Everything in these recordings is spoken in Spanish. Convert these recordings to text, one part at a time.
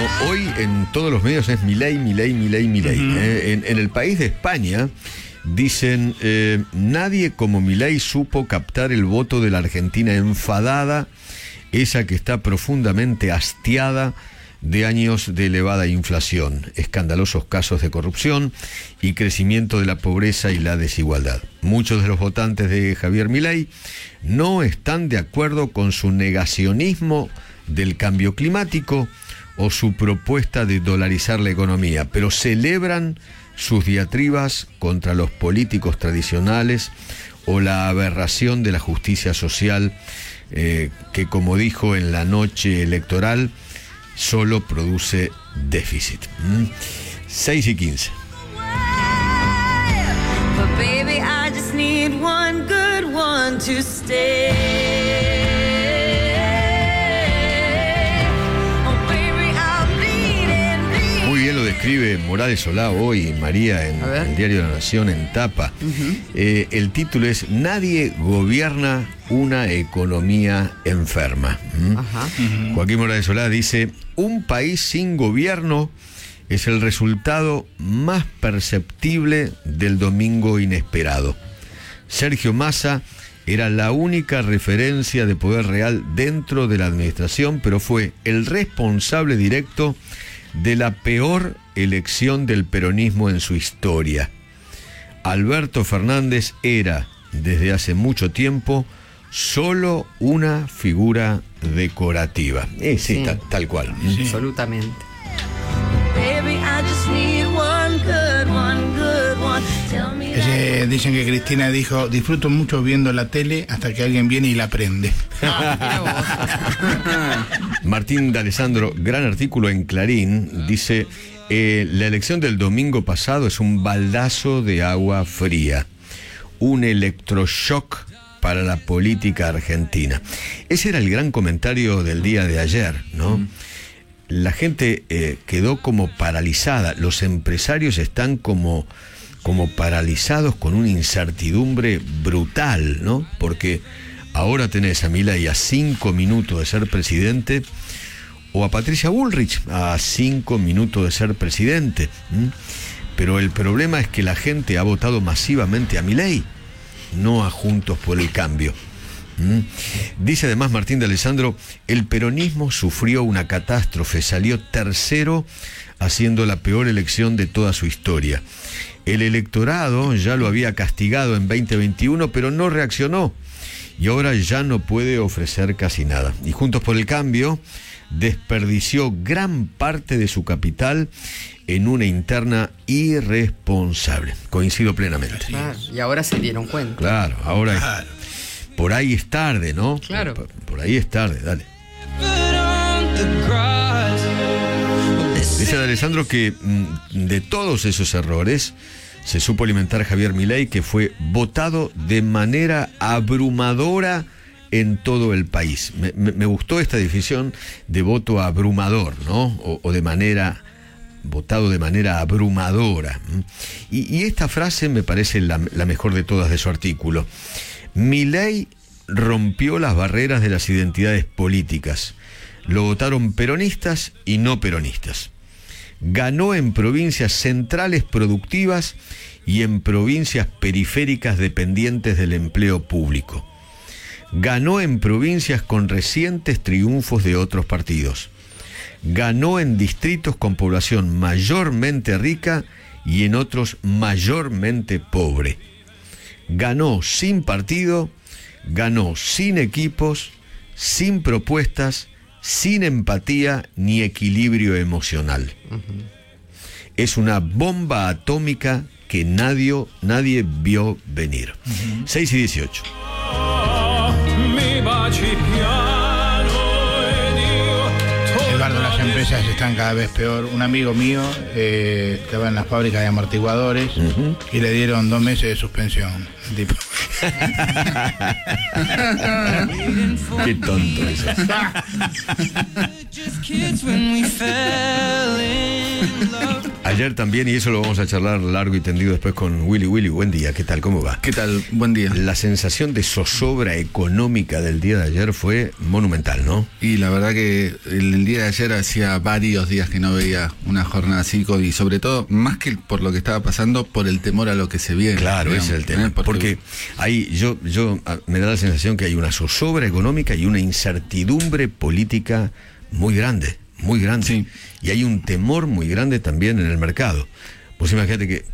hoy en todos los medios es Milei. Uh-huh. En el país de España dicen, nadie como Milei supo captar el voto de la Argentina enfadada, esa que está profundamente hastiada de años de elevada inflación, escandalosos casos de corrupción y crecimiento de la pobreza y la desigualdad. Muchos de los votantes de Javier Milei no están de acuerdo con su negacionismo del cambio climático o su propuesta de dolarizar la economía, pero celebran sus diatribas contra los políticos tradicionales o la aberración de la justicia social, que, como dijo en la noche electoral, solo produce déficit. 6:15. Muy bien lo describe Morales Solá hoy, María, en el Diario de la Nación, en tapa. Uh-huh. El título es "Nadie gobierna una economía enferma". Ajá. Uh-huh. Joaquín Morales Solá dice: un país sin gobierno es el resultado más perceptible del domingo inesperado. Sergio Massa era la única referencia de poder real dentro de la administración, pero fue el responsable directo de la peor elección del peronismo en su historia. Alberto Fernández era, desde hace mucho tiempo, solo una figura decorativa. Sí. Tal cual. Sí. Absolutamente. Dicen que Cristina dijo: disfruto mucho viendo la tele hasta que alguien viene y la prende. Martín D'Alessandro, gran artículo en Clarín, dice: la elección del domingo pasado es un baldazo de agua fría, un electroshock para la política argentina. Ese era el gran comentario del día de ayer, ¿no? La gente quedó como paralizada, los empresarios están como paralizados con una incertidumbre brutal, ¿no? Porque ahora tenés a Milei a 5 minutos de ser presidente, o a Patricia Bullrich a 5 minutos de ser presidente. Pero el problema es que la gente ha votado masivamente a Milei, no a Juntos por el Cambio. Dice además Martín D'Alessandro: el peronismo sufrió una catástrofe, salió tercero haciendo la peor elección de toda su historia. El electorado ya lo había castigado en 2021, pero no reaccionó y ahora ya no puede ofrecer casi nada. Y Juntos por el Cambio desperdició gran parte de su capital en una interna irresponsable. Coincido plenamente. Claro, y ahora se dieron cuenta. Claro, ahora Claro. por ahí es tarde, ¿no? Claro. Por ahí es tarde, dale. Dice D'Alessandro que de todos esos errores se supo alimentar Javier Milei, que fue votado de manera abrumadora en todo el país. Me gustó esta definición de voto abrumador, ¿no? O de manera... votado de manera abrumadora. Y esta frase me parece la mejor de todas de su artículo. Milei rompió las barreras de las identidades políticas. Lo votaron peronistas y no peronistas. Ganó en provincias centrales productivas y en provincias periféricas dependientes del empleo público. Ganó en provincias con recientes triunfos de otros partidos. Ganó en distritos con población mayormente rica y en otros mayormente pobre. Ganó sin partido, ganó sin equipos, sin propuestas, sin empatía ni equilibrio emocional. Es una bomba atómica que nadie vio venir. 6:18. Eduardo, las empresas están cada vez peor. Un amigo mío estaba en la fábrica de amortiguadores y le dieron 2 meses de suspensión. Tipo. Qué tonto eso. Ayer Ayer también, y eso lo vamos a charlar largo y tendido después con Willy. Willy, buen día, ¿qué tal? ¿Cómo va? ¿Qué tal? Buen día. La sensación de zozobra económica del día de ayer fue monumental, ¿no? Y la verdad que el día de ayer hacía varios días que no veía una jornada así, y sobre todo, más que por lo que estaba pasando, por el temor a lo que se viene. Claro, digamos, ese es el tema. Porque hay, me da la sensación que hay una zozobra económica y una incertidumbre política muy grande. Muy grande. Sí. Y hay un temor muy grande también en el mercado. Pues imagínate que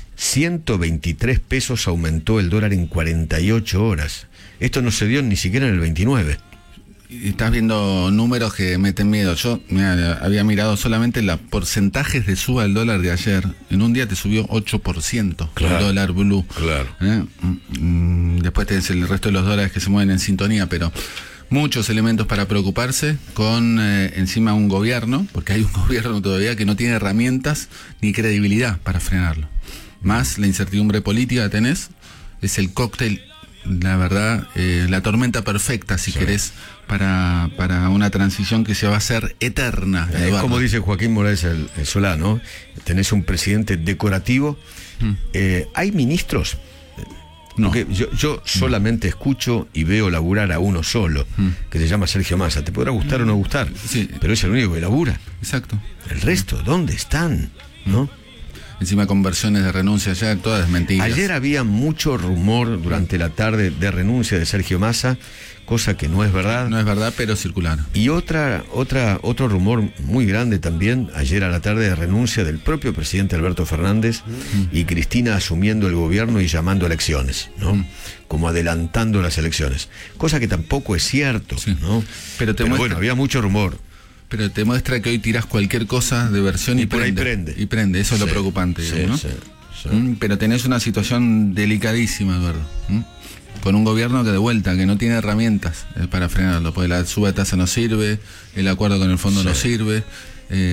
123 pesos aumentó el dólar en 48 horas. Esto no se dio ni siquiera en el 29. Y estás viendo números que meten miedo. Yo había mirado solamente los porcentajes de suba del dólar de ayer. En un día te subió 8%, claro, el dólar blue. Claro. Después tenés el resto de los dólares que se mueven en sintonía, pero muchos elementos para preocuparse con encima un gobierno, porque hay un gobierno todavía que no tiene herramientas ni credibilidad para frenarlo. Más la incertidumbre política que tenés, es el cóctel, la verdad, la tormenta perfecta, si querés, para una transición que se va a hacer eterna. Como dice Joaquín Morales el Solá, ¿no? Tenés un presidente decorativo. ¿Hay ministros? No. Porque yo solamente escucho y veo laburar a uno solo, que se llama Sergio Massa. Te podrá gustar o no gustar, sí, pero es el único que labura. Exacto. El resto, ¿dónde están? ¿No? Encima con versiones de renuncia ya, todas mentiras. Ayer había mucho rumor durante la tarde de renuncia de Sergio Massa, cosa que no es verdad. No es verdad, pero circular. Y otro rumor muy grande también, ayer a la tarde, de renuncia del propio presidente Alberto Fernández y Cristina asumiendo el gobierno y llamando a elecciones, ¿no? Como adelantando las elecciones. Cosa que tampoco es cierto, sí, ¿no? Pero bueno, había mucho rumor. Pero te muestra que hoy tirás cualquier cosa de versión y por prende. ahí prende. Y prende, eso es lo preocupante, digamos, ¿no? Sí. Pero tenés una situación delicadísima, Eduardo. Con un gobierno que de vuelta, que no tiene herramientas para frenarlo, porque la suba de tasa no sirve, el acuerdo con el fondo no sirve.